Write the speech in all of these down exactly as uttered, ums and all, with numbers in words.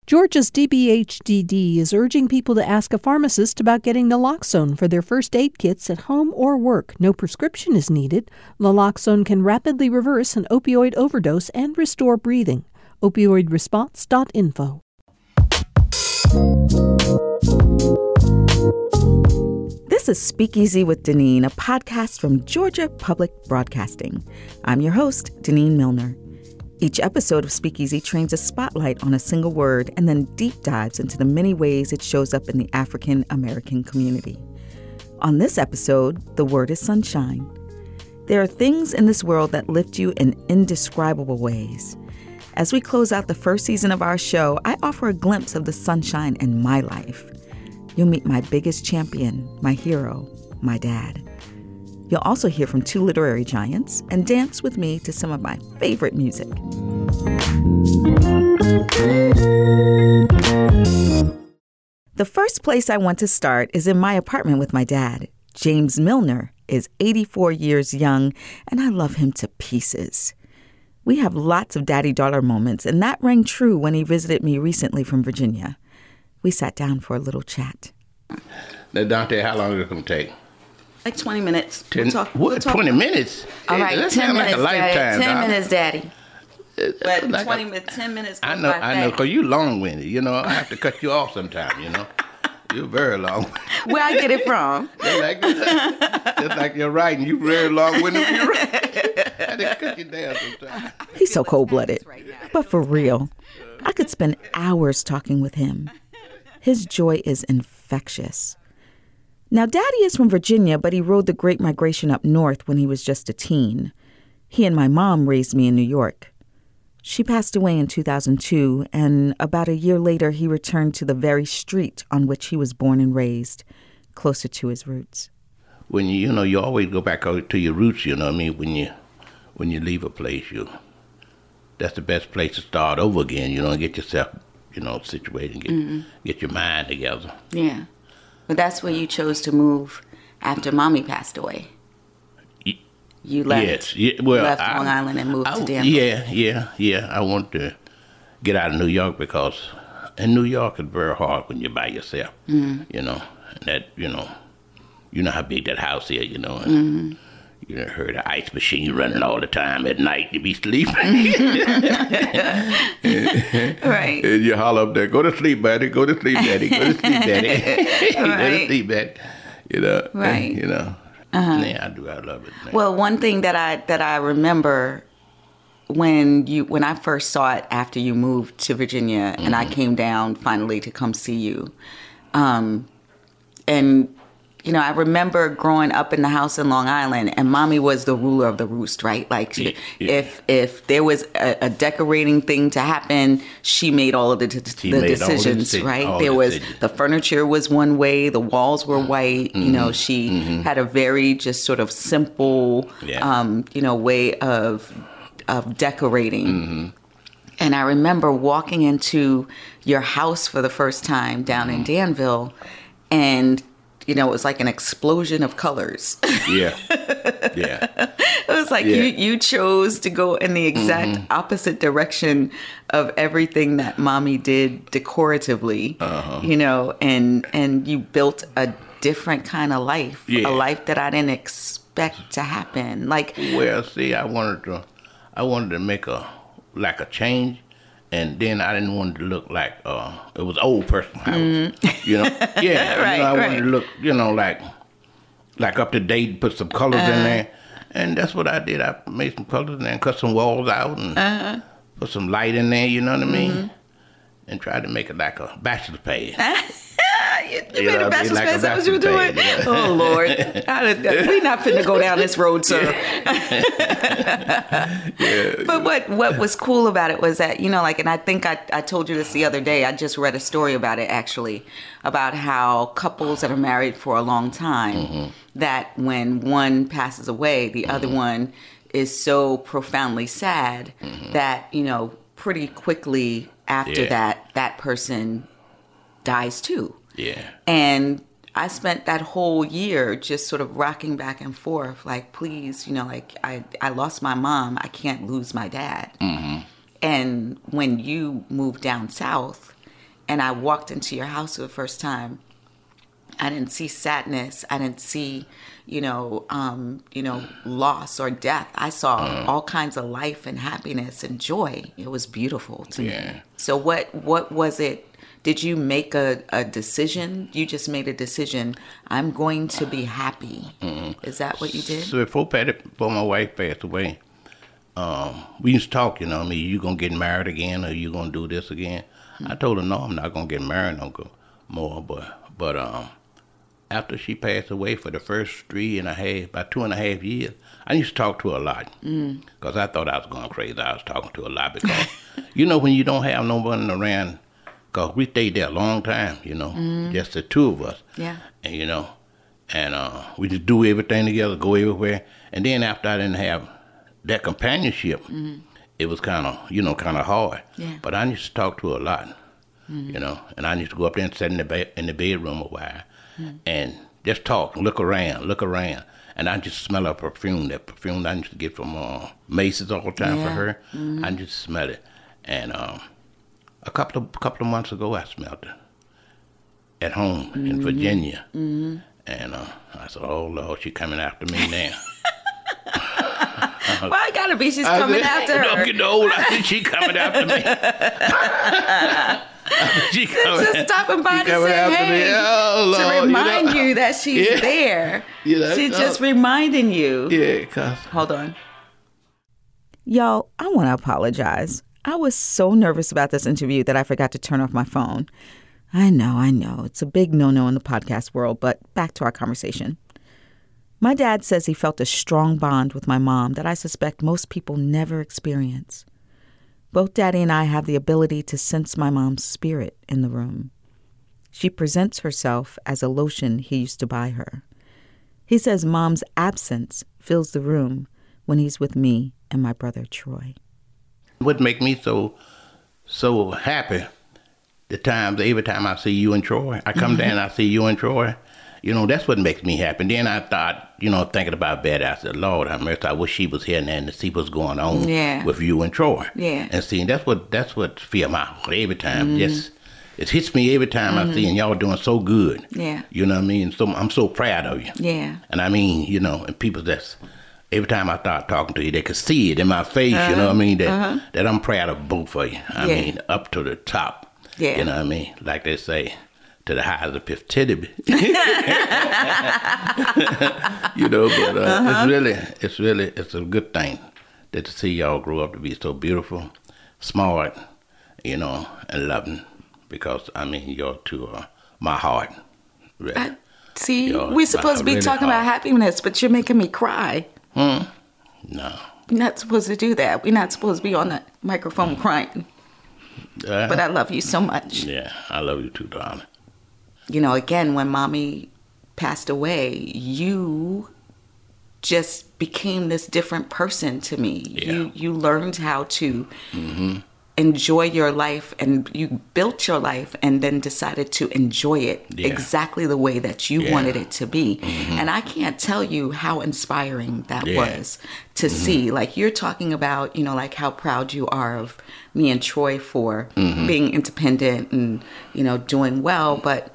Georgia's D B H D D is urging people to ask a pharmacist about getting naloxone for their first aid kits at home or work. No prescription is needed. Naloxone can rapidly reverse an opioid overdose and restore breathing. opioid response dot info. This is Speakeasy with Deneen, a podcast from Georgia Public Broadcasting. I'm your host, Deneen Milner. Each episode of Speakeasy trains a spotlight on a single word and then deep dives into the many ways it shows up in the African American community. On this episode, the word is sunshine. There are things in this world that lift you in indescribable ways. As we close out the first season of our show, I offer a glimpse of the sunshine in my life. You'll meet my biggest champion, my hero, my dad. You'll also hear from two literary giants and dance with me to some of my favorite music. The first place I want to start is in my apartment with my dad. James Milner is eighty-four years young, and I love him to pieces. We have lots of daddy-daughter moments, and that rang true when he visited me recently from Virginia. We sat down for a little chat. Now, Dante, how long is it going to take? Like twenty minutes. Ten, we'll talk, what, we'll talk. twenty minutes? All right, that ten minutes, like a lifetime, Daddy. ten Doc. minutes, Daddy. But like twenty a, minutes, ten minutes goes I know, by I know, fast. because you long-winded. You know, I have to cut you off sometime, you know. You're very long-winded. Where I get it from? Just like, just like you're writing, you're very long-winded when you're writing. I had to cut you down sometimes. He's so cold-blooded. But for real, I could spend hours talking with him. His joy is infectious. Now, Daddy is from Virginia, but he rode the Great Migration up north when he was just a teen. He and my mom raised me in New York. She passed away in two thousand two, and about a year later, he returned to the very street on which he was born and raised, closer to his roots. When you, you know, you always go back to your roots, you know what I mean? When you, when you leave a place, you, that's the best place to start over again, you know, and get yourself, you know, situated and get, mm-hmm. get your mind together. Yeah. But that's where you chose to move after Mommy passed away. You left, yes. Yeah, well, left I, Long Island and moved I, to Denver. Yeah, yeah, yeah. I wanted to get out of New York because in New York it's very hard when you're by yourself. Mm-hmm. You know, and that, you know, you know how big that house is, you know. And mm-hmm. you done heard the ice machine running all the time at night. You be sleeping. Right. And you holler up there, go to sleep, buddy. Go to sleep, daddy. Go to sleep, daddy. Right. Go to sleep, daddy. You know. Right. You know. Uh-huh. Yeah, I do. I love it. Man. Well, one thing that I that I remember when you when I first saw it after you moved to Virginia, mm-hmm. and I came down finally to come see you, um, and you know, I remember growing up in the house in Long Island, and Mommy was the ruler of the roost, right? Like, she, yeah, yeah. if if there was a, a decorating thing to happen, she made all of the, the, the decisions, the, right? There was decisions. The furniture was one way, the walls were white. Mm-hmm. You know, she mm-hmm. had a very just sort of simple, yeah. um, you know, way of of decorating. Mm-hmm. And I remember walking into your house for the first time down mm-hmm. in Danville, and you know, it was like an explosion of colors. Yeah. Yeah. It was like yeah. you, you chose to go in the exact mm-hmm. opposite direction of everything that Mommy did decoratively, uh-huh. you know, and and you built a different kind of life, yeah. a life that I didn't expect to happen. Like, well, see, I wanted to, I wanted to make a, like a change. And then I didn't want it to look like uh, it was old person house, mm-hmm. you know. Yeah, right, you know, I right. wanted to look, you know, like like up to date. Put some colors uh-huh. in there, and that's what I did. I made some colors in there and cut some walls out and uh-huh. put some light in there. You know what I mean? Mm-hmm. And tried to make it like a bachelor's pad. You, you, you made know, a bachelor's pad. Is that what you were doing? Pad, yeah. Oh Lord, we're not finna go down this road, sir. Yeah. But what what was cool about it was that, you know, like, and I think I, I told you this the other day. I just read a story about it actually, about how couples that are married for a long time, mm-hmm. that when one passes away, the mm-hmm. other one is so profoundly sad mm-hmm. that, you know, pretty quickly after yeah. that, that person dies too. Yeah. And I spent that whole year just sort of rocking back and forth, like, please, you know, like, I, I lost my mom. I can't lose my dad. Mm-hmm. And when you moved down south and I walked into your house for the first time, I didn't see sadness. I didn't see, you know, um, you know, loss or death. I saw mm. all kinds of life and happiness and joy. It was beautiful to yeah. me. So what what was it? Did you make a, a decision? You just made a decision. I'm going to be happy. Mm-hmm. Is that what you did? So before Patty, before my wife passed away, um, we used to talk. You know, I mean, you gonna get married again, or you gonna do this again? Mm-hmm. I told her, no, I'm not gonna get married no more. But but um, after she passed away, for the first three and a half, about two and a half years, I used to talk to her a lot because mm. I thought I was going crazy. I was talking to her a lot because, you know, when you don't have no one around. Because we stayed there a long time, you know, mm-hmm. just the two of us. Yeah. And, you know, and uh, we just do everything together, go everywhere. And then after I didn't have that companionship, mm-hmm. it was kind of, you know, kind of hard. Yeah. But I used to talk to her a lot, mm-hmm. you know, and I used to go up there and sit in the, ba- in the bedroom a while mm-hmm. and just talk, look around, look around. And I just smell her perfume, that perfume I used to get from uh, Macy's all the time yeah. for her. Mm-hmm. I just smell it. And, um, A couple of couple of months ago, I smelled it at home mm-hmm. in Virginia, mm-hmm. and uh, I said, "Oh Lord, she's coming after me now." Well, I gotta be. She's I coming said, after her. Don't get old. I said, "She coming after me." she coming, just stopping by to say, "Hey," oh, Lord, to remind you, know, you that she's yeah. there. Yeah, she's uh, just reminding you. Yeah, cause hold on, y'all. I want to apologize. I was so nervous about this interview that I forgot to turn off my phone. I know, I know. It's a big no-no in the podcast world, but back to our conversation. My dad says he felt a strong bond with my mom that I suspect most people never experience. Both Daddy and I have the ability to sense my mom's spirit in the room. She presents herself as a lotion he used to buy her. He says Mom's absence fills the room when he's with me and my brother Troy. What make me so so happy, the times, every time I see you and Troy, I come mm-hmm. down and I see you and Troy, you know, that's what makes me happy. And then I thought, you know, thinking about Betty, I said, Lord have mercy, I wish she was here now to see what's going on yeah. with you and Troy. Yeah. And see, that's what that's what fills my heart every time. Mm-hmm. Just, it hits me every time mm-hmm. I see, and y'all doing so good. Yeah. You know what I mean? So I'm so proud of you. Yeah. And I mean, you know, and people that's, every time I start talking to you, they can see it in my face, uh-huh. you know what I mean, that uh-huh. that I'm proud of both of you. I yeah. mean, up to the top. Yeah. You know what I mean? Like they say, to the highest of fifth titty. You know, but uh, uh-huh. it's really, it's really, it's a good thing that to see y'all grow up to be so beautiful, smart, you know, and loving. Because, I mean, you're to uh, my heart, really. I, see, you're we're supposed to be really talking hard. About happiness, but you're making me cry. Hmm? No. We're not supposed to do that. We're not supposed to be on the microphone crying. Uh, but I love you so much. Yeah, I love you too, darling. You know, again, when Mommy passed away, you just became this different person to me. Yeah. You you learned how to mm-hmm. enjoy your life, and you built your life and then decided to enjoy it yeah. exactly the way that you yeah. wanted it to be. Mm-hmm. And I can't tell you how inspiring that yeah. was to mm-hmm. see. Like, you're talking about, you know, like how proud you are of me and Troy for mm-hmm. being independent and, you know, doing well. But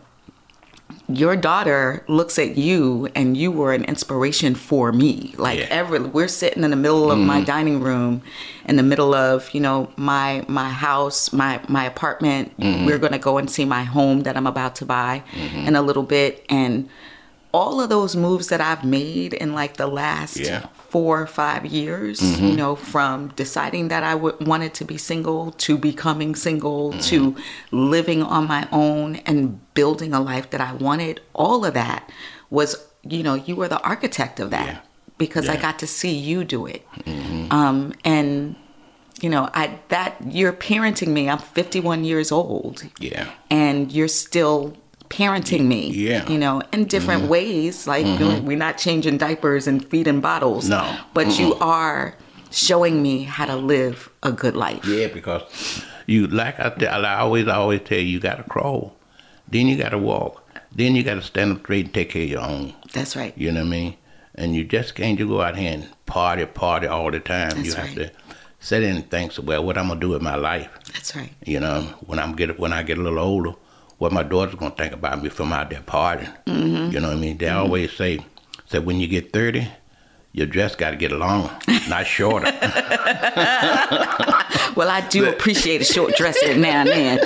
your daughter looks at you, and you were an inspiration for me. Like yeah. every, we're sitting in the middle of mm-hmm. my dining room, in the middle of, you know, my my house, my my apartment. Mm-hmm. We're gonna go and see my home that I'm about to buy mm-hmm. in a little bit, and all of those moves that I've made in like the last yeah. four or five years, mm-hmm. you know, from deciding that I w- wanted to be single to becoming single mm-hmm. to living on my own and building a life that I wanted, all of that was, you know, you were the architect of that yeah. because yeah. I got to see you do it. Mm-hmm. Um, and, you know, I that you're parenting me. I'm fifty-one years old. Yeah. And you're still parenting me, yeah. you know, in different mm-hmm. ways. Like, mm-hmm. you know, we're not changing diapers and feeding bottles. No. But mm-hmm. you are showing me how to live a good life. Yeah, because you, like I, th- I always, always tell you, you got to crawl. Then you got to walk. Then you got to stand up straight and take care of your own. That's right. You know what I mean? And you just can't just go out here and party, party all the time. That's you have right. to sit in and think, well, what I'm gonna do with my life? That's right. You know, when I'm get when I get a little older, what my daughter's gonna think about me from out there partying. Mm-hmm. You know what I mean? They mm-hmm. always say, say when you get thirty, your dress got to get longer, not shorter. Well, I do appreciate a short dress every now and then.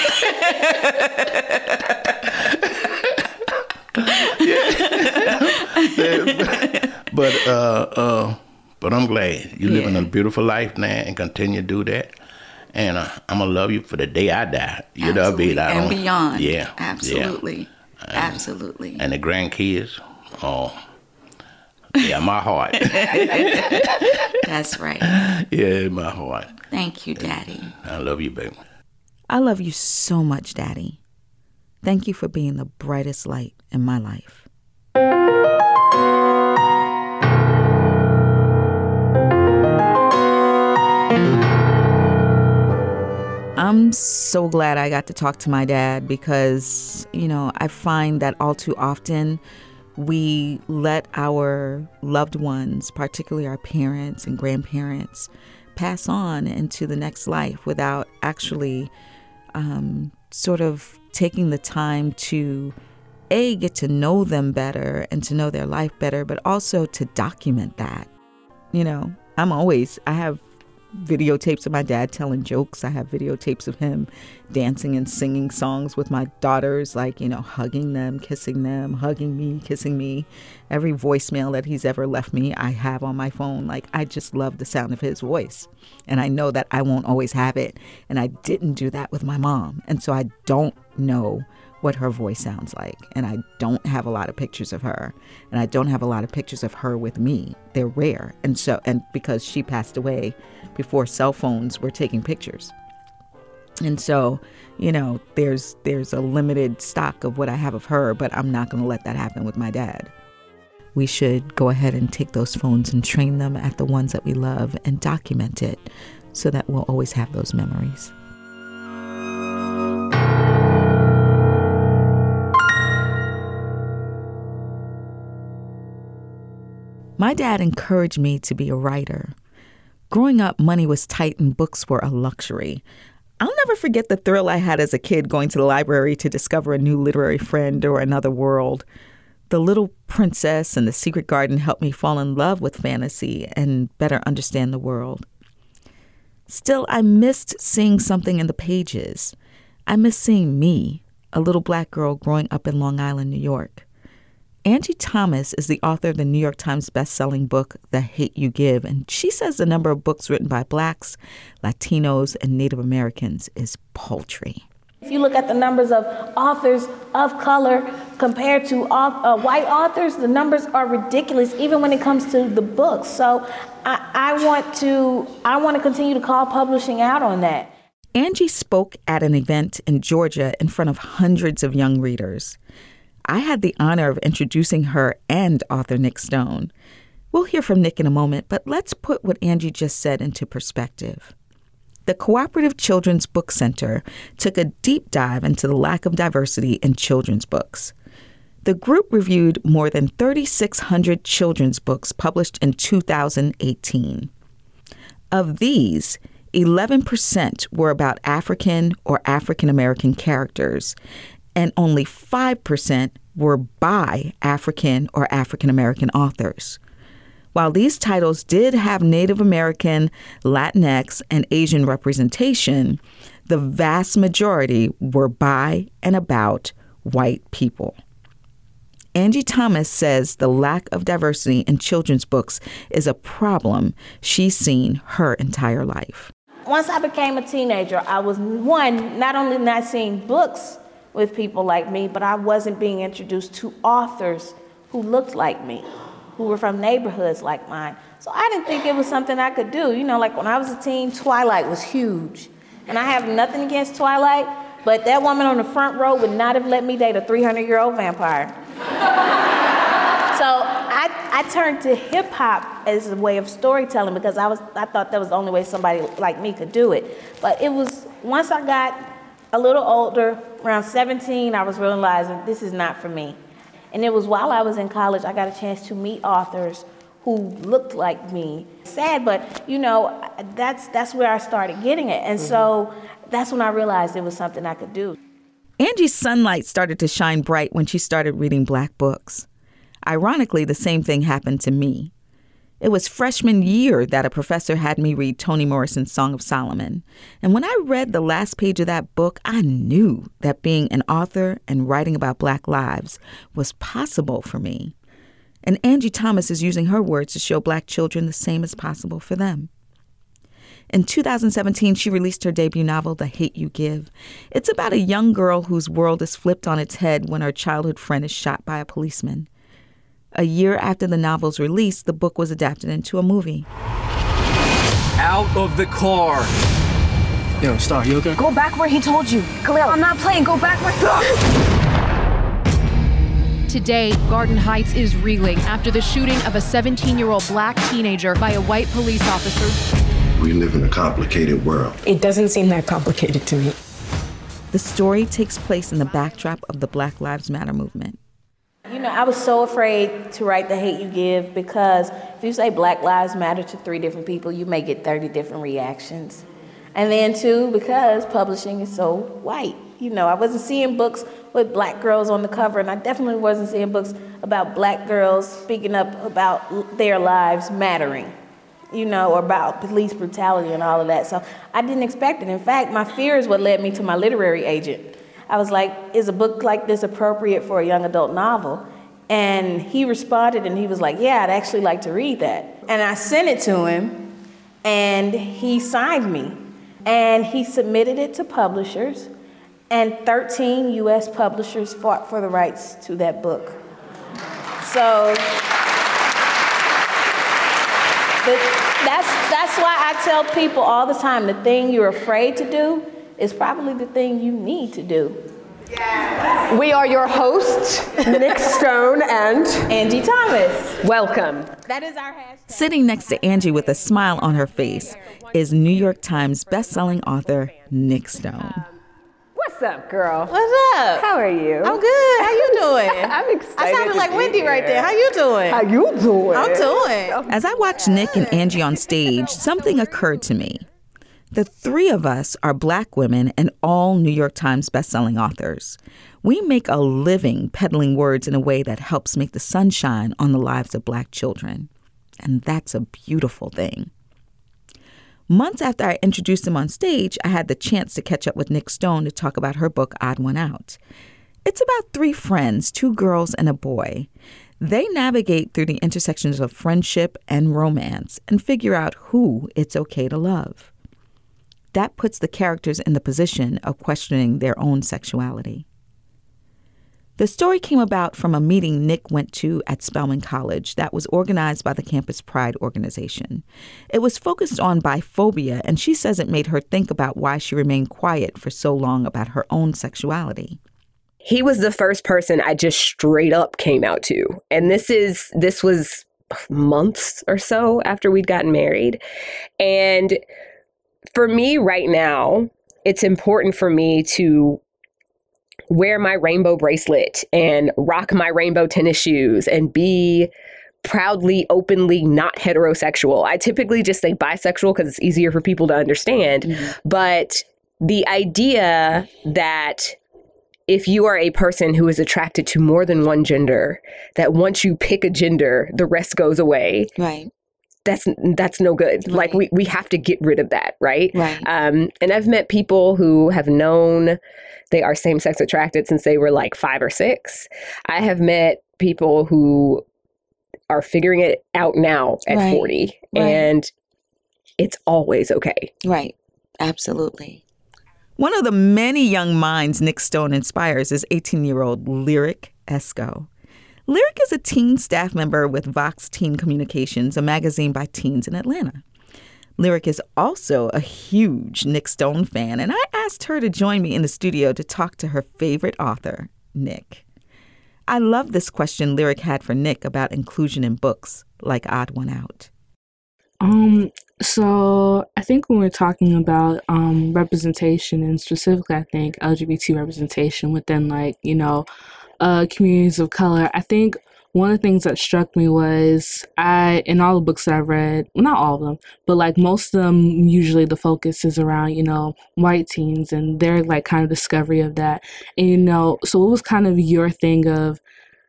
but uh, uh, but I'm glad you're living yeah. a beautiful life now and continue to do that. And uh, I'm gonna love you for the day I die. You know, be like and beyond. Yeah, absolutely, yeah. And, absolutely. And the grandkids, oh, yeah, my heart. That's right. Yeah, my heart. Thank you, Daddy. I love you, baby. I love you so much, Daddy. Thank you for being the brightest light in my life. I'm so glad I got to talk to my dad because, you know, I find that all too often we let our loved ones, particularly our parents and grandparents, pass on into the next life without actually um, sort of taking the time to, A, get to know them better and to know their life better, but also to document that. You know, I'm always, I have videotapes of my dad telling jokes. I have videotapes of him dancing and singing songs with my daughters, like, you know, hugging them, kissing them, hugging me, kissing me. Every voicemail that he's ever left me, I have on my phone. Like, I just love the sound of his voice. And I know that I won't always have it. And I didn't do that with my mom. And so I don't know what her voice sounds like. And I don't have a lot of pictures of her. And I don't have a lot of pictures of her with me. They're rare. And so, and because she passed away before cell phones were taking pictures. And so, you know, there's there's a limited stock of what I have of her, but I'm not going to let that happen with my dad. We should go ahead and take those phones and train them at the ones that we love and document it so that we'll always have those memories. My dad encouraged me to be a writer. Growing up, money was tight and books were a luxury. I'll never forget the thrill I had as a kid going to the library to discover a new literary friend or another world. The Little Princess and The Secret Garden helped me fall in love with fantasy and better understand the world. Still, I missed seeing something in the pages. I missed seeing me, a little black girl growing up in Long Island, New York. Angie Thomas is the author of the New York Times bestselling book, The Hate U Give, and she says the number of books written by Blacks, Latinos, and Native Americans is paltry. If you look at the numbers of authors of color compared to uh, white authors, the numbers are ridiculous, even when it comes to the books. So I, I want to I want to continue to call publishing out on that. Angie spoke at an event in Georgia in front of hundreds of young readers. I had the honor of introducing her and author Nick Stone. We'll hear from Nick in a moment, but let's put what Angie just said into perspective. The Cooperative Children's Book Center took a deep dive into the lack of diversity in children's books. The group reviewed more than thirty-six hundred children's books published in two thousand eighteen. Of these, eleven percent were about African or African American characters, and only five percent were by African or African American authors. While these titles did have Native American, Latinx, and Asian representation, the vast majority were by and about white people. Angie Thomas says the lack of diversity in children's books is a problem she's seen her entire life. Once I became a teenager, I was, one, not only not seeing books with people like me, but I wasn't being introduced to authors who looked like me, who were from neighborhoods like mine. So I didn't think it was something I could do. You know, like when I was a teen, Twilight was huge. And I have nothing against Twilight, but that woman on the front row would not have let me date a three hundred year old vampire. So I, I turned to hip hop as a way of storytelling because I was I thought that was the only way somebody like me could do it. But it was, once I got a little older, around seventeen, I was realizing this is not for me. And it was while I was in college, I got a chance to meet authors who looked like me. Sad, but you know, that's that's where I started getting it. And mm-hmm. so that's when I realized it was something I could do. Angie's sunlight started to shine bright when she started reading Black books. Ironically, the same thing happened to me. It was freshman year that a professor had me read Toni Morrison's Song of Solomon. And when I read the last page of that book, I knew that being an author and writing about Black lives was possible for me. And Angie Thomas is using her words to show Black children the same is possible for them. In two thousand seventeen, she released her debut novel, The Hate U Give. It's about a young girl whose world is flipped on its head when her childhood friend is shot by a policeman. A year after the novel's release, the book was adapted into a movie. Out of the car. Yo, Star, you okay? Go back where he told you. Khalil, I'm not playing. Go back where... Today, Garden Heights is reeling after the shooting of a seventeen-year-old Black teenager by a white police officer. We live in a complicated world. It doesn't seem that complicated to me. The story takes place in the backdrop of the Black Lives Matter movement. You know, I was so afraid to write The Hate U Give because if you say Black Lives Matter to three different people, you may get thirty different reactions. And then, too, because publishing is so white. You know, I wasn't seeing books with Black girls on the cover, and I definitely wasn't seeing books about Black girls speaking up about their lives mattering, you know, or about police brutality and all of that. So I didn't expect it. In fact, my fear is what led me to my literary agent. I was like, is a book like this appropriate for a young adult novel? And he responded and he was like, yeah, I'd actually like to read that. And I sent it to him and he signed me. And he submitted it to publishers, and thirteen U S publishers fought for the rights to that book. So the, that's, that's why I tell people all the time, the thing you're afraid to do is probably the thing you need to do. Yeah. We are your hosts, Nick Stone and Angie Thomas. Welcome. That is our hashtag. Sitting next to Angie with a smile on her face is New York Times bestselling author Nick Stone. What's up, girl? What's up? How are you? I'm good. How you doing? I'm excited. I sounded like Wendy right there. How you doing? How you doing? I'm doing. As I watched Nick and Angie on stage, something occurred to me. The three of us are Black women and all New York Times bestselling authors. We make a living peddling words in a way that helps make the sun shine on the lives of Black children. And that's a beautiful thing. Months after I introduced him on stage, I had the chance to catch up with Nick Stone to talk about her book, Odd One Out. It's about three friends, two girls and a boy. They navigate through the intersections of friendship and romance and figure out who it's okay to love. That puts the characters in the position of questioning their own sexuality. The story came about from a meeting Nick went to at Spelman College that was organized by the Campus Pride organization. It was focused on biphobia, and she says it made her think about why she remained quiet for so long about her own sexuality. He was the first person I just straight up came out to. And this is this was months or so after we'd gotten married. And for me right now, it's important for me to wear my rainbow bracelet and rock my rainbow tennis shoes and be proudly, openly not heterosexual. I typically just say bisexual because it's easier for people to understand. Mm-hmm. But the idea that if you are a person who is attracted to more than one gender, that once you pick a gender, the rest goes away. Right. That's that's no good. Right. Like we, we have to get rid of that, right? Right. Um, and I've met people who have known they are same-sex attracted since they were like five or six. I have met people who are figuring it out now at right. forty, right. and it's always okay. Right. Absolutely. One of the many young minds Nick Stone inspires is eighteen-year-old Lyric Esco. Lyric is a teen staff member with Vox Teen Communications, a magazine by teens in Atlanta. Lyric is also a huge Nick Stone fan, and I asked her to join me in the studio to talk to her favorite author, Nick. I love this question Lyric had for Nick about inclusion in books like Odd One Out. Um, so I think when we're talking about um, representation, and specifically I think L G B T representation within, like, you know, uh, communities of color, I think one of the things that struck me was I, in all the books that I've read, well, not all of them, but like most of them, usually the focus is around, you know, white teens and their like kind of discovery of that. And, you know, so what was kind of your thing of,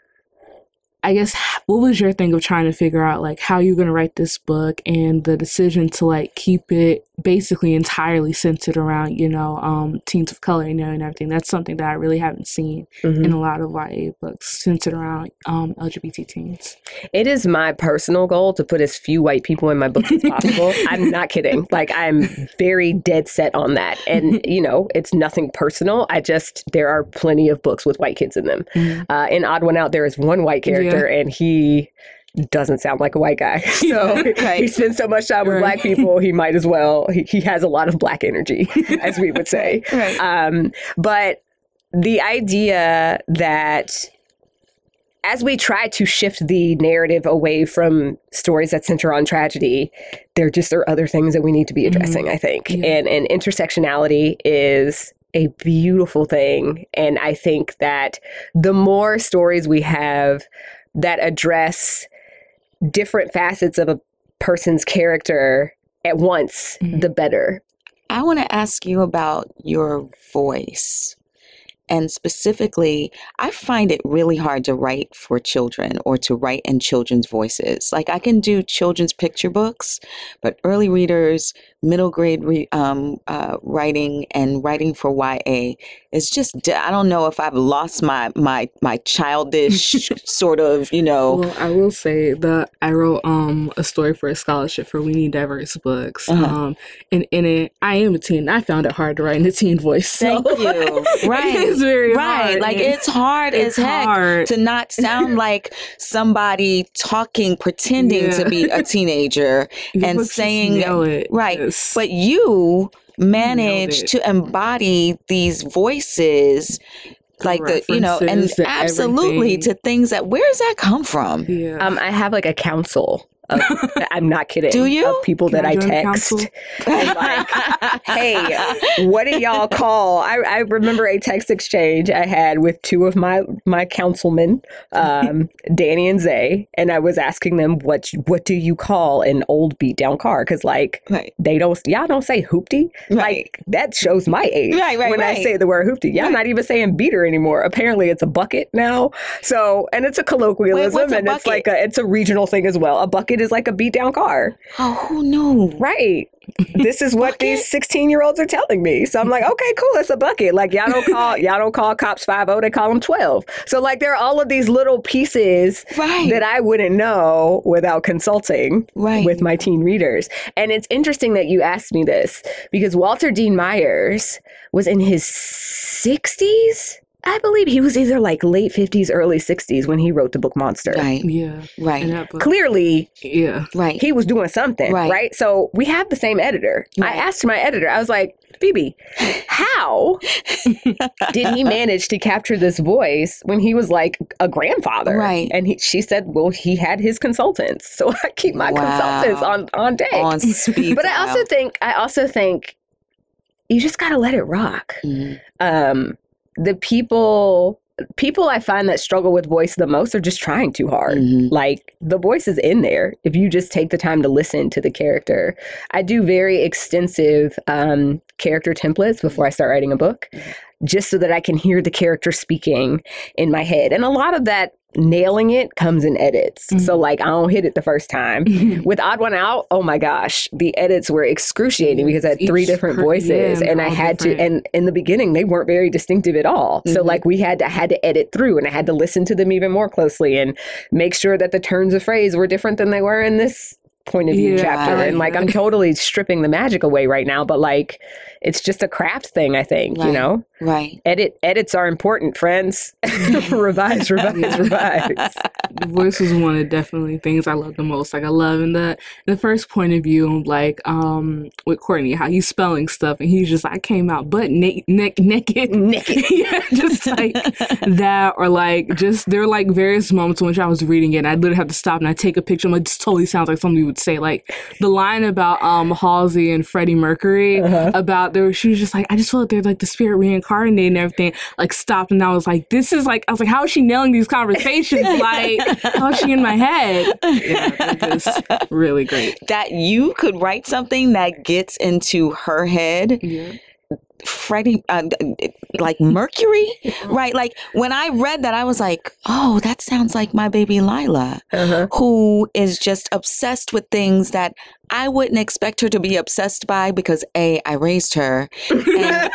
I guess, what was your thing of trying to figure out like how you're going to write this book and the decision to like keep it basically entirely centered around, you know, um, teens of color, you know, and everything. That's something that I really haven't seen mm-hmm. in a lot of Y A books centered around um, L G B T teens. It is my personal goal to put as few white people in my books as possible. I'm not kidding. Like, I'm very dead set on that. And, you know, it's nothing personal. I just, there are plenty of books with white kids in them. Mm-hmm. Uh, in Odd One Out, there is one white character. Yeah. And he doesn't sound like a white guy. So right. he spends so much time with right. black people, he might as well, he, he has a lot of black energy, as we would say. Right. Um, but the idea that as we try to shift the narrative away from stories that center on tragedy, there just are other things that we need to be addressing, mm-hmm. I think. Yeah. And, and intersectionality is a beautiful thing. And I think that the more stories we have that address different facets of a person's character at once, mm-hmm. the better. I want to ask you about your voice. And specifically, I find it really hard to write for children or to write in children's voices. Like, I can do children's picture books, but early readers, middle grade re- um, uh, writing and writing for Y A is just, I don't know if I've lost my my my childish sort of, you know. Well, I will say that I wrote um a story for a scholarship for We Need Diverse Books. Uh-huh. Um, and in it, I am a teen. I found it hard to write in a teen voice. So. Thank you. Right. It's very right. hard. Like, it's hard it's as heck hard. to not sound like somebody talking, pretending yeah. to be a teenager you and saying, right. Yes. But you managed to embody these voices, like the, you know, and absolutely everything. To things that, where does that come from? Yeah. Um, I have like a council. Of, I'm not kidding. Do you? Of people Can that I, I text. And like, hey, what do y'all call? I, I remember a text exchange I had with two of my my councilmen, um, Danny and Zay, and I was asking them what what do you call an old beat down car? Because like right. they don't, y'all don't say hoopty. Right. Like that shows my age. Right, right, when right. I say the word hoopty, y'all right. not even saying beater anymore. Apparently, it's a bucket now. So, and it's a colloquialism, Wait, and a it's like a it's a regional thing as well. A bucket is like a beat down car. Oh, who knew? Right. This is what these sixteen year olds are telling me. So I'm like, okay, cool. It's a bucket. Like, y'all don't call y'all don't call cops five oh, they call them twelve. So like, there are all of these little pieces right. that I wouldn't know without consulting right. with my teen readers. And it's interesting that you asked me this, because Walter Dean Myers was in his sixties. I believe he was either like late fifties, early sixties when he wrote the book Monster. Right. Yeah. Right. Clearly, yeah. Right. he was doing something. Right. Right. So we have the same editor. Right. I asked my editor, I was like, Phoebe, how did he manage to capture this voice when he was like a grandfather? Right. And he, she said, well, he had his consultants. So I keep my wow. consultants on, on deck. On speed. But I also think, I also think you just got to let it rock. Mm-hmm. Um, The people, people I find that struggle with voice the most are just trying too hard. Mm-hmm. Like, the voice is in there if you just take the time to listen to the character. I do very extensive um, character templates before I start writing a book, just so that I can hear the character speaking in my head. And a lot of that nailing it comes in edits. Mm-hmm. So like, I don't hit it the first time. Mm-hmm. With Odd One Out, oh my gosh, the edits were excruciating because I had three Each different per- voices, yeah, and I had different. to, and in the beginning they weren't very distinctive at all. Mm-hmm. So like, we had to, I had to edit through, and I had to listen to them even more closely and make sure that the turns of phrase were different than they were in this point of view yeah, chapter. And like, I'm totally stripping the magic away right now, but like, it's just a craft thing, I think, right. you know? Right. Edit edits are important, friends. revise, revise, revise. The voice was one of the definitely things I love the most. Like, I love in the the first point of view, like um with Courtney, how he's spelling stuff, and he's just like, I came out butt na- neck naked, naked, yeah, just like that, or like just there were like various moments in which I was reading it, and I literally have to stop and I take a picture. I'm like, this totally sounds like somebody would say. Like the line about um Halsey and Freddie Mercury, uh-huh. about out there, she was just like, I just feel like they're like the spirit reincarnated and everything. Like stopped, and I was like, this is like, I was like, how is she nailing these conversations? Like, how is she in my head? Yeah, it was really great. That you could write something that gets into her head. Yeah. Freddie, uh, like Mercury, right? Like when I read that, I was like, oh, that sounds like my baby Lila, uh-huh. who is just obsessed with things that I wouldn't expect her to be obsessed by because A, I raised her, and,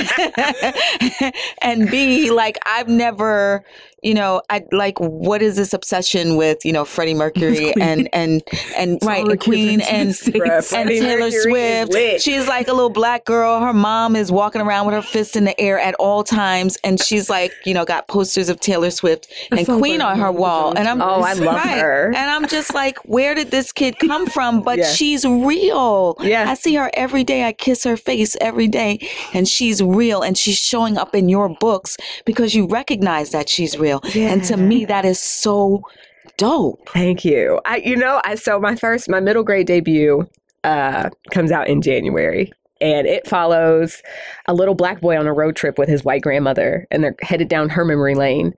and B, like I've never, you know, I like what is this obsession with, you know, Freddie Mercury and and and it's right, and Queen and, and Taylor Swift. She's like a little black girl. Her mom is walking around with her fist in the air at all times, and she's like, you know, got posters of Taylor Swift and Queen on her wall. And I'm oh, I love right, her. and I'm just like, where did this kid come from? But yeah. she's real. Yeah, I see her every day. I kiss her face every day, and she's real, and she's showing up in your books because you recognize that she's real. Yeah. And to me, that is so dope. Thank you. I, you know, I so my first, my middle grade debut uh, comes out in January. And it follows a little black boy on a road trip with his white grandmother. And they're headed down her memory lane.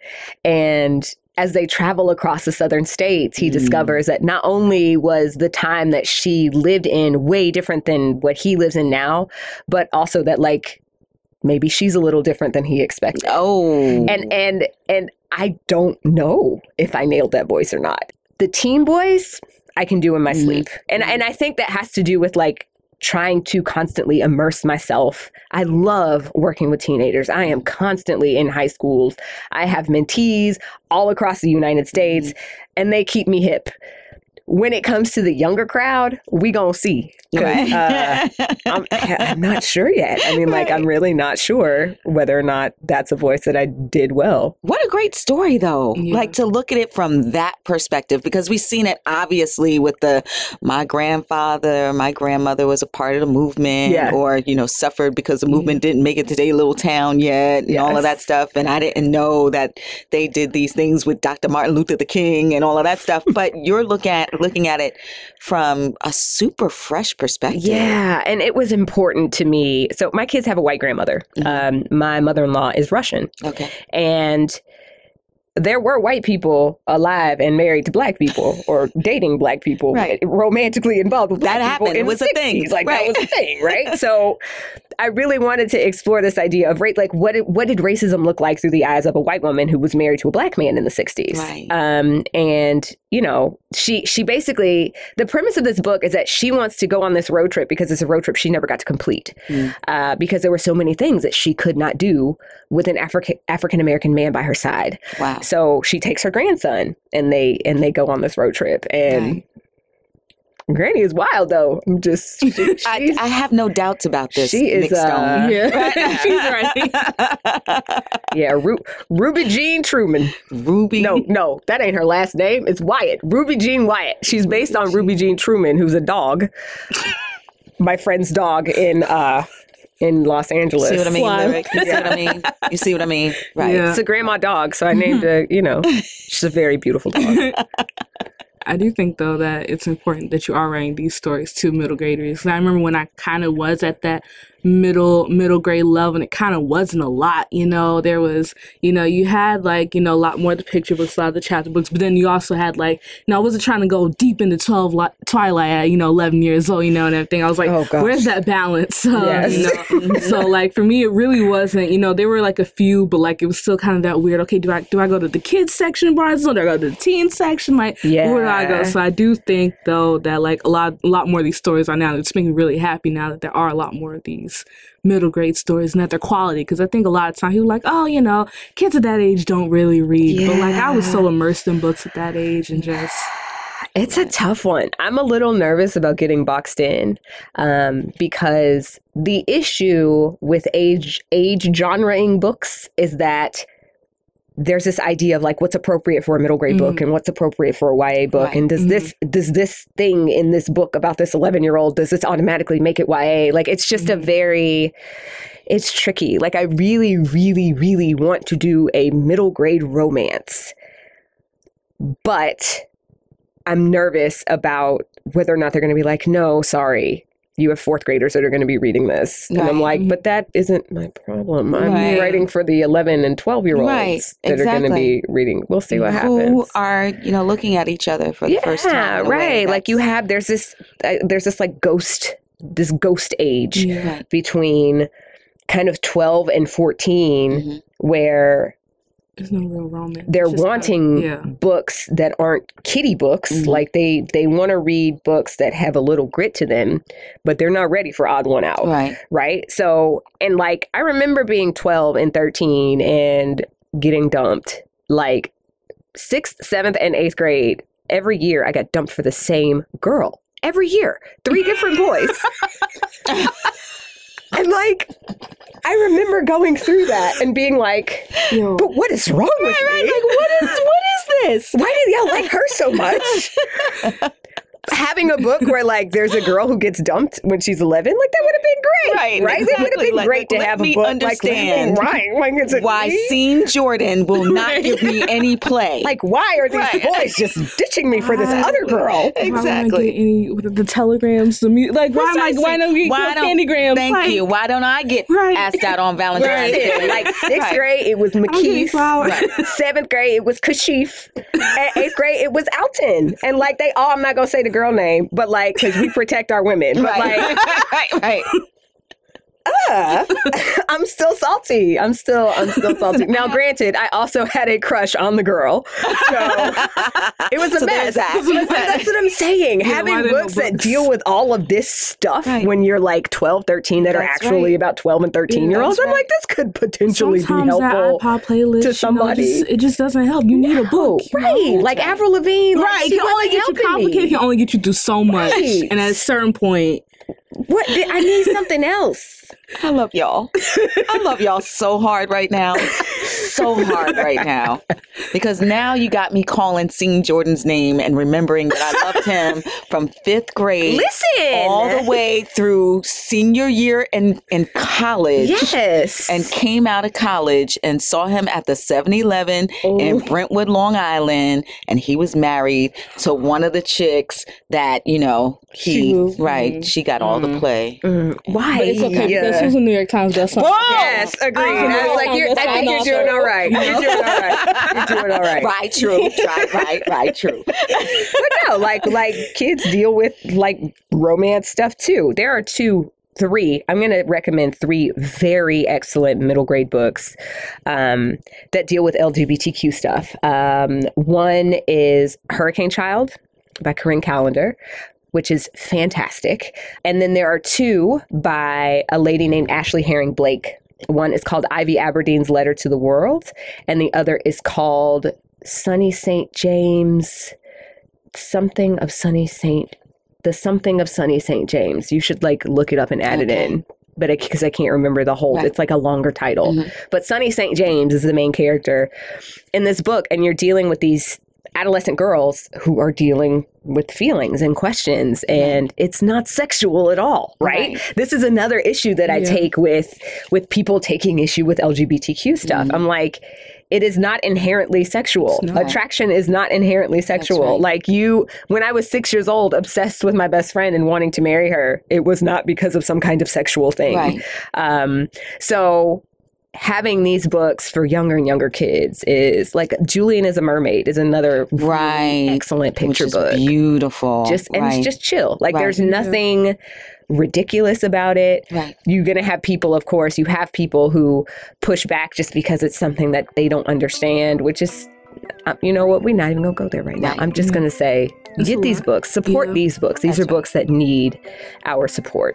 And as they travel across the southern states, he mm. discovers that not only was the time that she lived in way different than what he lives in now, but also that, like, maybe she's a little different than he expected. Oh. And and and I don't know if I nailed that voice or not. The teen voice, I can do in my mm. sleep. And and I think that has to do with, like, trying to constantly immerse myself. I love working with teenagers. I am constantly in high schools. I have mentees all across the United States, mm. and they keep me hip. When it comes to the younger crowd, we gonna see. Right. Uh, I'm, I'm not sure yet. I mean, like, right. I'm really not sure whether or not that's a voice that I did well. What a great story, though. Yeah. Like, to look at it from that perspective, because we've seen it obviously with the, my grandfather, my grandmother was a part of the movement, yeah. or, you know, suffered because the movement yeah. didn't make it to their little town yet, and yes. all of that stuff. And I didn't know that they did these things with Doctor Martin Luther the King and all of that stuff. But you're looking at looking at it from a super fresh perspective. Yeah, and it was important to me. So my kids have a white grandmother. Mm-hmm. Um, my mother-in-law is Russian. Okay. And there were white people alive and married to black people or dating black people, right. romantically involved with black that people. happened. In it was the a thing. Like right. that was a thing, right? So I really wanted to explore this idea of like what did, what did racism look like through the eyes of a white woman who was married to a black man in the sixties. Right. Um, and you know, she she basically, the premise of this book is that she wants to go on this road trip because it's a road trip she never got to complete mm. uh, because there were so many things that she could not do with an African African American man by her side. Wow. So she takes her grandson and they and they go on this road trip. And right. Granny is wild, though. I'm just. She, I, I have no doubts about this. She is. Uh, yeah, she's right. yeah, Ru- Ruby Jean Truman. Ruby. No, no, that ain't her last name. It's Wyatt. Ruby Jean Wyatt. She's based on Ruby Jean Truman, who's a dog. My friend's dog in uh, in Los Angeles. See what I mean? Lyric? You see what I mean? You see what I mean? Right. Yeah. It's a grandma dog, so I named her. You know, she's a very beautiful dog. I do think, though, that it's important that you are writing these stories to middle graders. I remember when I kind of was at that middle middle grade level, and it kind of wasn't a lot, you know. There was, you know, you had, like, you know, a lot more of the picture books, a lot of the chapter books, but then you also had, like, you know, I wasn't trying to go deep into twelve li- Twilight at, you know, eleven years old, you know, and everything. I was like, oh, where's that balance? Um, yes. You know? So, like, for me, it really wasn't, you know, there were, like, a few, but, like, it was still kind of that weird, okay, do I do I go to the kids section of Barnes and Noble? Do I go to the teen section? Like, yeah. where do I go? So I do think, though, that, like, a lot, a lot more of these stories are now, it's making me really happy now that there are a lot more of these middle grade stories and that they're quality, because I think a lot of times people are like, oh, you know, kids at that age don't really read. Yeah. But, like, I was so immersed in books at that age and just... It's a tough one. I'm a little nervous about getting boxed in um, because the issue with age age genreing books is that there's this idea of like what's appropriate for a middle grade mm. book and what's appropriate for a Y A book. Right. And does mm-hmm. this does this thing in this book about this eleven year old, does this automatically make it Y A? Like, it's just mm-hmm. a very, it's tricky. Like, I really, really, really want to do a middle grade romance, but I'm nervous about whether or not they're going to be like, no, sorry. you have fourth graders that are going to be reading this. And Right. I'm like, but that isn't my problem. I'm Right. writing for the eleven and twelve year olds Right, that are going to exactly. be reading. We'll see what Who happens. are, you know, looking at each other for the yeah, first time. in a way right. Like you that's- have, there's this, uh, there's this like ghost, this ghost age Yeah. between kind of twelve and fourteen Mm-hmm. where There's no real romance. they're It's just wanting kinda- yeah. books that aren't kiddie books. Mhm. Like they they want to read books that have a little grit to them, but they're not ready for Odd One Out. Right. Right. So, and like I remember being twelve and thirteen and getting dumped. Like sixth, seventh, and eighth grade, every year I got dumped for the same girl. Every year. Three different boys. And like, I remember going through that and being like, Yo. but what is wrong with Right, me? like, what is what is this? Why did y'all like her so much? Having a book where like there's a girl who gets dumped when she's eleven, like that would have been great, Right, right? It would have exactly. been Like, great to let have a me book understand like right, like it's a, Why Scene Jordan will not give me any play. like why are these Right. boys just ditching me for this Why- other girl? Why would I Exactly. get any the telegrams, the mu- like why am I, why don't you Why get don't- candygrams? Thank Like, you. Why don't I get Right. asked out on Valentine's Day? Listen, like sixth Right. grade, it was I'm getting McKeith. flowers. Seventh grade, it was Kashif. At eighth grade, it was Alton. And like they all, I'm not gonna say the girl name, but like because we protect our women. But Right. like, right, right. uh, I'm still salty. I'm still, I'm still salty. Now, granted, I also had a crush on the girl, so it was a So mess. there's that. But that's what I'm saying. Yeah, why Having there no books that books? deal with all of this stuff Right. when you're like twelve, thirteen, that are That's actually right. about twelve and thirteen year olds, that's I'm like, this could potentially Sometimes be helpful. that iPod playlist, to you know, somebody. just- it just doesn't help. You need a book, you right? know? Like Avril Lavigne, like, Right, she it can only wasn't get you helping complicated. me. Can only get you through so much, Right. and at a certain point, What? I need something else. I love y'all. I love y'all so hard right now. So hard right now. Because now you got me calling Scene Jordan's name and remembering that I loved him from fifth grade. Listen. All the way through senior year in, in college. Yes. And came out of college and saw him at the seven eleven in Brentwood, Long Island. And he was married to one of the chicks that, you know, he, She- right, she got all the play. Mm, why? but it's okay Yeah. because she was a New York Times bestseller. Yes, agreed. Oh, I was like, you're, I think you're doing all right. You're doing all right. You're doing all right. Right, true. Right, right, right, true. But no, like, like kids deal with like romance stuff too. There are two, three. I'm going to recommend three very excellent middle grade books um, that deal with L G B T Q stuff. Um, one is Hurricane Child by Corinne Callender, which is fantastic. And then there are two by a lady named Ashley Herring Blake. One is called Ivy Aberdeen's Letter to the World, and the other is called Sunny Saint James, something of Sunny Saint, the something of Sunny Saint James. You should like look it up and add Okay. it in. But because I, I can't remember the whole, Right. it's like a longer title. Mhm. But Sunny Saint James is the main character in this book, and you're dealing with these adolescent girls who are dealing with feelings and questions, and it's not sexual at all, right? Right. This is another issue that I Yeah. take with with people taking issue with L G B T Q stuff. I'm like, it is not inherently sexual. It's not. Attraction is not inherently sexual. right. Like you, when I was six years old, obsessed with my best friend and wanting to marry her, it was not because of some kind of sexual thing. Right. Um, so having these books for younger and younger kids is like Julian is a Mermaid is another really Right. excellent picture Which is book. beautiful. Just and right. it's just chill. Like Right. there's nothing ridiculous about it. Right. You're going to have people, of course, you have people who push back just because it's something that they don't understand, which is, uh, you know what, we're not even going to go there right now. Right. I'm just going to say, It's get a these lot. books, support Yeah. these books. These That's are books that need our support.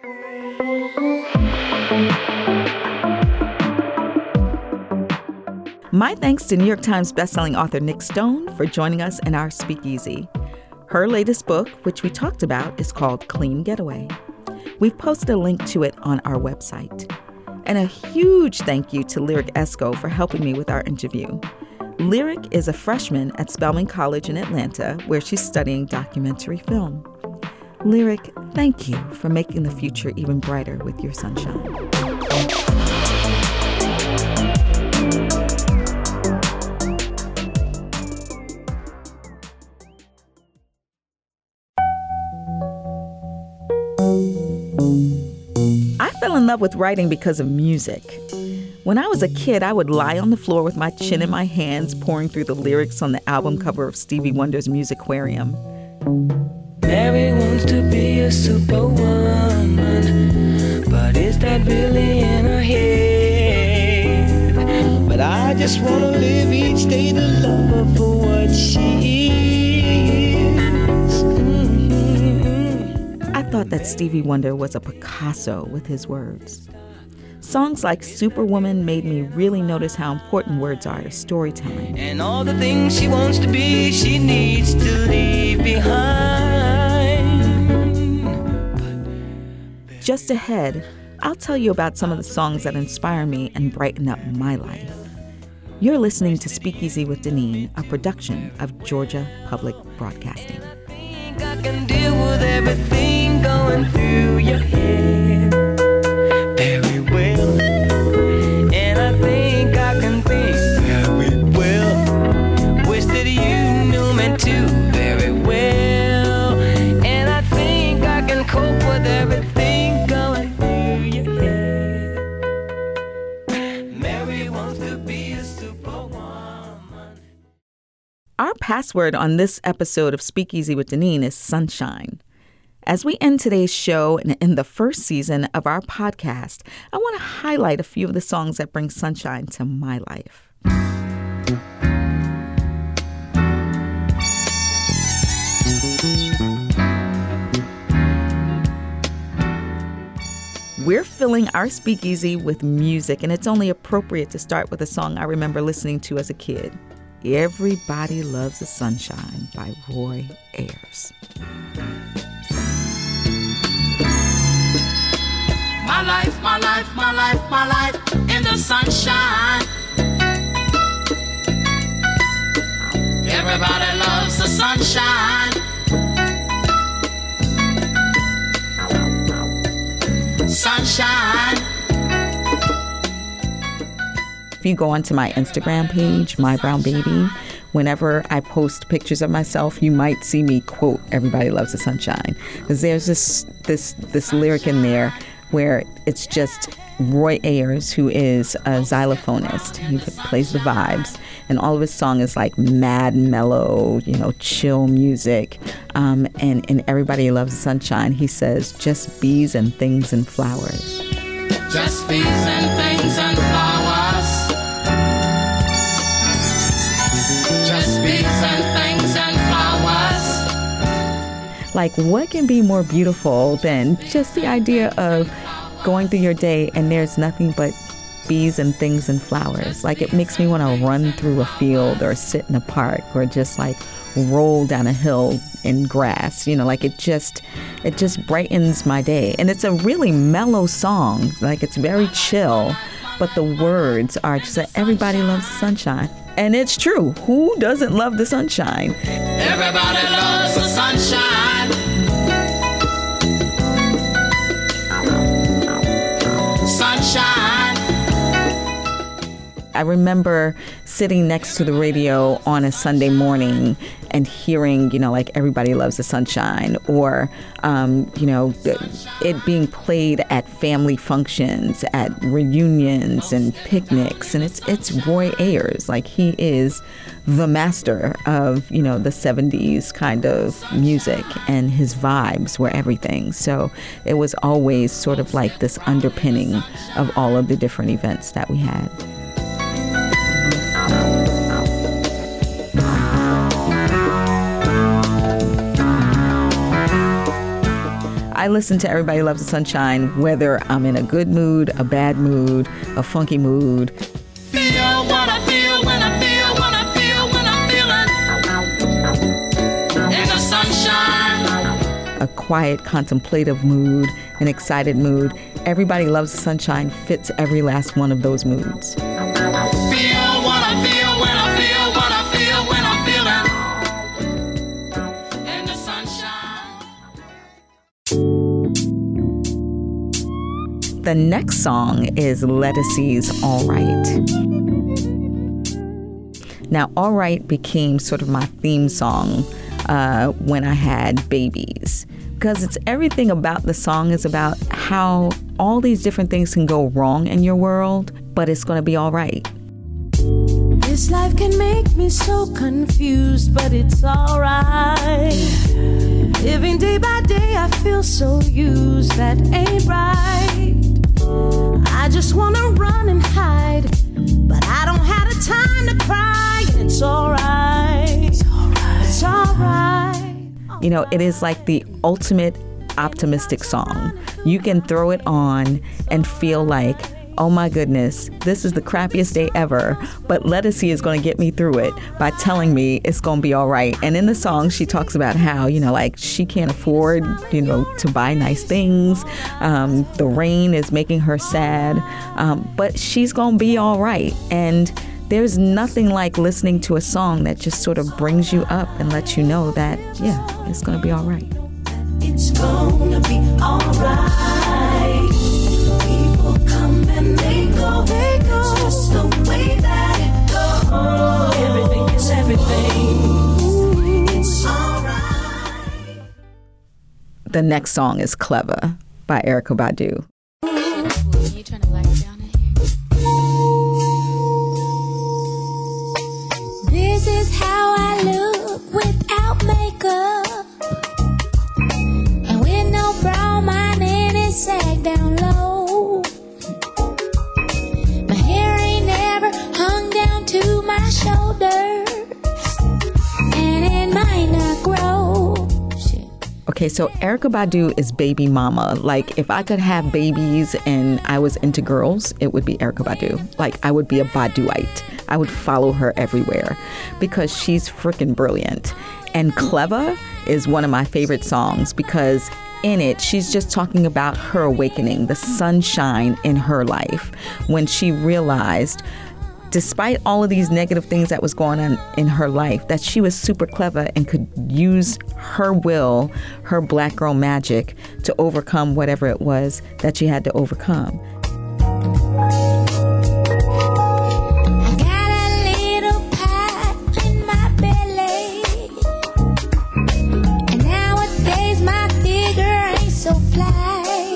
My thanks to New York Times bestselling author Nick Stone for joining us in our Speakeasy. Her latest book, which we talked about, is called Clean Getaway. We've posted a link to it on our website. And a huge thank you to Lyric Esco for helping me with our interview. Lyric is a freshman at Spelman College in Atlanta, where she's studying documentary film. Lyric, thank you for making the future even brighter with your sunshine. in love with writing because of music. When I was a kid, I would lie on the floor with my chin in my hands, pouring through the lyrics on the album cover of Stevie Wonder's Musiquarium. Mary wants to be a superwoman, but is that really in her head? But I just want to live each day to love her for what she is. Mm-hmm. I thought that Stevie Wonder was a Picasso with his words. Songs like Superwoman made me really notice how important words are to storytelling. And all the things she wants to be, she needs to leave behind. Just ahead, I'll tell you about some of the songs that inspire me and brighten up my life. You're listening to Speakeasy with Deneen, a production of Georgia Public Broadcasting. I can deal with everything going through your head very well, and I think I can think very well. Wish that you knew me too very well, and I think I can cope with everything going through your head. Mary wants to be a superwoman. Our password on this episode of Speakeasy with Deneen is sunshine. As we end today's show and in the first season of our podcast, I want to highlight a few of the songs that bring sunshine to my life. We're filling our speakeasy with music, and it's only appropriate to start with a song I remember listening to as a kid. Everybody Loves the Sunshine by Roy Ayers. My life, my life, my life, my life in the sunshine. Everybody loves the sunshine. Sunshine. If you go onto my Instagram page, My Brown Baby, whenever I post pictures of myself, you might see me quote "Everybody Loves the Sunshine," because there's this this this lyric in there where it's just Roy Ayers, who is a xylophonist. He plays the vibes, and all of his song is like mad mellow, you know, chill music. Um, and in Everybody Loves the Sunshine, he says, "Just bees and things and flowers." Just bees and things and flowers. Just bees and things and flowers. Like, what can be more beautiful than just the idea of going through your day and there's nothing but bees and things and flowers? Like, it makes me want to run through a field or sit in a park or just like roll down a hill in grass. You know, like it just it just brightens my day. And it's a really mellow song. Like, it's very chill, but the words are just that everybody loves the sunshine. And it's true. Who doesn't love the sunshine? Everybody loves the sunshine. Sunshine. I remember sitting next to the radio on a Sunday morning and hearing, you know, like Everybody Loves the Sunshine, or, um, you know, it being played at family functions, at reunions and picnics. And it's it's Roy Ayers. Like, he is the master of, you know, the seventies kind of music, and his vibes were everything. So it was always sort of like this underpinning of all of the different events that we had. I listen to Everybody Loves the Sunshine whether I'm in a good mood, a bad mood, a funky mood. Feel what I feel when I feel, when I feel, when I'm feeling in the sunshine. A quiet, contemplative mood, an excited mood. Everybody Loves the Sunshine fits every last one of those moods. Feel what I feel when I feel, what I feel when I'm feeling in the sunshine. The next song is Lettucey's All Right. Now, All Right became sort of my theme song uh, when I had babies, because it's everything about the song is about how all these different things can go wrong in your world, but it's going to be all right. This life can make me so confused, but it's alright. Living day by day, I feel so used, that ain't right. I just wanna run and hide, but I don't have the time to cry, and it's alright. It's alright. It's alright. You know, it is like the ultimate optimistic song. You can throw it on and feel like, oh my goodness, this is the crappiest day ever, but Lettucey is going to get me through it by telling me it's going to be all right. And in the song, she talks about how, you know, like she can't afford, you know, to buy nice things. Um, the rain is making her sad, um, but she's going to be all right. And there's nothing like listening to a song that just sort of brings you up and lets you know that, yeah, it's going to be all right. It's gonna be all right. People come and they go, they go. It's just the way that it goes. Everything is everything. It's all right. The next song is Clever by Erykah Badu. You turn the lights down in here. This is how I look without makeup. And with no bra, my man is sag down low. My hair ain't never hung down to my shoulders, and it might not grow. Okay, so Erykah Badu is baby mama. Like, if I could have babies and I was into girls, it would be Erykah Badu. Like, I would be a Baduite. I would follow her everywhere because she's freaking brilliant. And Clever is one of my favorite songs because in it, she's just talking about her awakening, the sunshine in her life when she realized, despite all of these negative things that was going on in her life, that she was super clever and could use her will, her black girl magic, to overcome whatever it was that she had to overcome. I got a little pot in my belly, and nowadays my figure ain't so fly.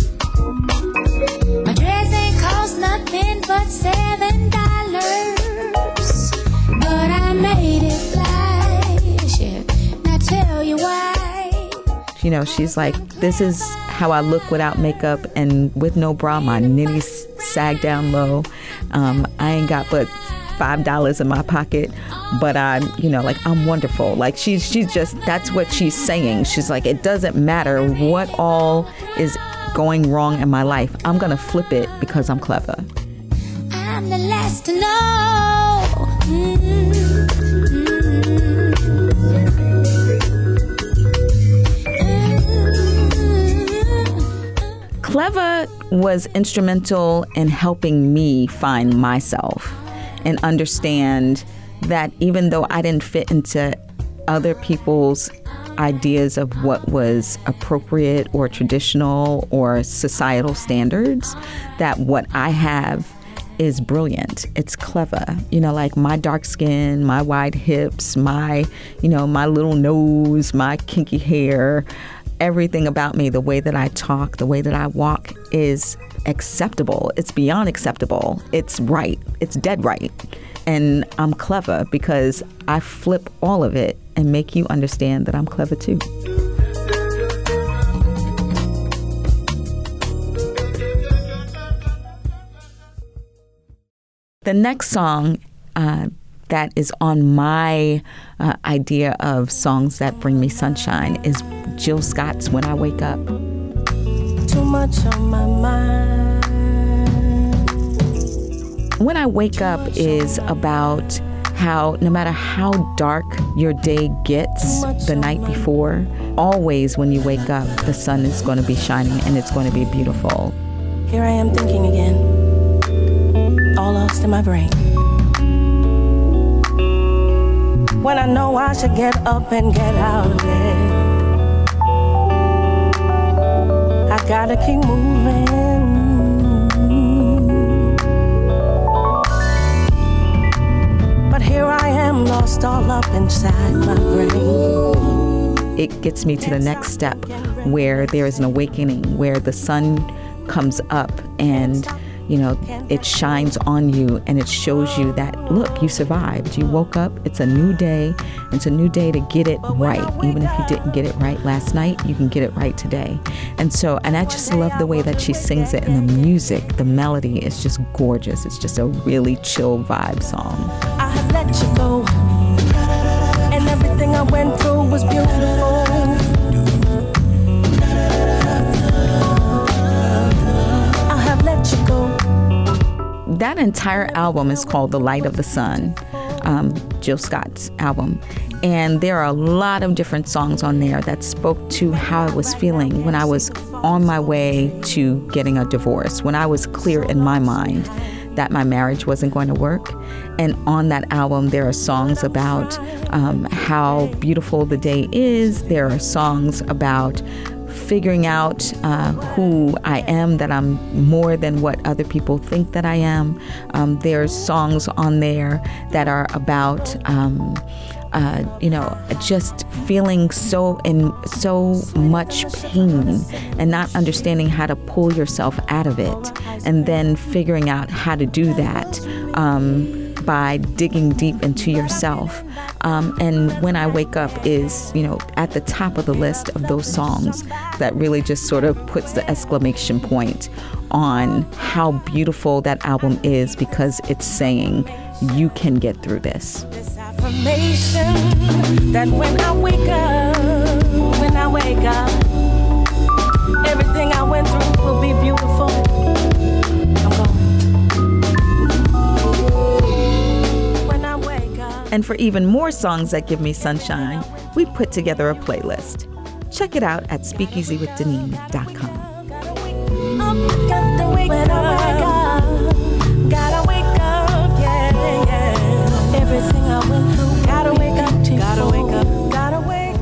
My dress ain't cost nothing but seven dollars, but I made it fly. Shit, now tell you why. You know, she's like, this is how I look without makeup and with no bra. My nitties sag down low. Um, I ain't got but five dollars in my pocket, but I'm, you know, like, I'm wonderful. Like, she's she's just, that's what she's saying. She's like, it doesn't matter what all is going wrong in my life. I'm gonna flip it because I'm clever. I'm the last to know. Mm-hmm. Clever was instrumental in helping me find myself and understand that even though I didn't fit into other people's ideas of what was appropriate or traditional or societal standards, that what I have is brilliant. It's clever. You know, like my dark skin, my wide hips, my, you know, my little nose, my kinky hair, everything about me, the way that I talk, the way that I walk is acceptable. It's beyond acceptable. It's right. It's dead right. And I'm clever because I flip all of it and make you understand that I'm clever too. The next song uh, that is on my uh, idea of songs that bring me sunshine is Jill Scott's When I Wake Up. Too much on my mind. When I Wake Up is about how no matter how dark your day gets the night before, always when you wake up, the sun is going to be shining and it's going to be beautiful. Here I am thinking again, all lost in my brain. When I know I should get up and get out of bed, I gotta keep moving. But here I am, lost all up inside my brain. it gets me to the next step where there is an awakening, where the sun comes up and, you know, it shines on you and it shows you that, look, you survived. You woke up. It's a new day. It's a new day to get it right. Even if you didn't get it right last night, you can get it right today. And so, and I just love the way that she sings it, and the music, the melody is just gorgeous. It's just a really chill vibe song. I have let you go, and everything I went through was beautiful. I have let you go. That entire album is called The Light of the Sun, um, Jill Scott's album. And there are a lot of different songs on there that spoke to how I was feeling when I was on my way to getting a divorce, when I was clear in my mind that my marriage wasn't going to work. And on that album, there are songs about um, how beautiful the day is. There are songs about figuring out uh, who I am, that I'm more than what other people think that I am. Um, there's songs on there that are about, um, uh, you know, just feeling so in so much pain and not understanding how to pull yourself out of it, and then figuring out how to do that um, by digging deep into yourself. Um, and When I Wake Up is, you know, at the top of the list of those songs that really just sort of puts the exclamation point on how beautiful that album is, because it's saying you can get through this. This affirmation that when I wake up, when I wake up, everything I went through will be beautiful. I'm going. And for even more songs that give me sunshine, we put together a playlist. Check it out at speakeasy with deneen dot com. When I wake up, gotta wake up, yeah, yeah. Everything I went through, gotta wake up, gotta wake up, gotta wake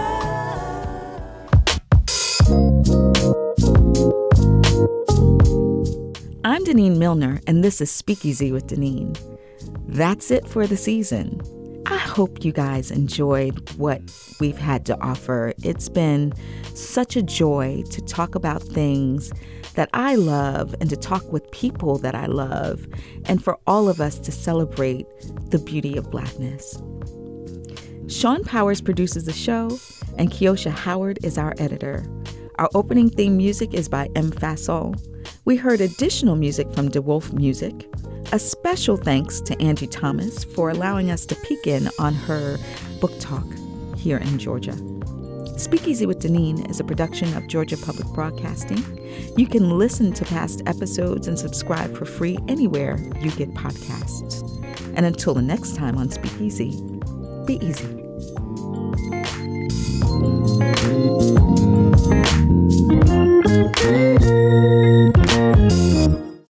up. I'm Deneen Milner, and this is Speakeasy with Deneen. That's it for the season. I hope you guys enjoyed what we've had to offer. It's been such a joy to talk about things that I love and to talk with people that I love, and for all of us to celebrate the beauty of Blackness. Sean Powers produces the show, and Kiosha Howard is our editor. Our opening theme music is by M. Fasol. We heard additional music from DeWolf Music. A special thanks to Angie Thomas for allowing us to peek in on her book talk here in Georgia. Speakeasy with Deneen is a production of Georgia Public Broadcasting. You can listen to past episodes and subscribe for free anywhere you get podcasts. And until the next time on Speakeasy, be easy. up.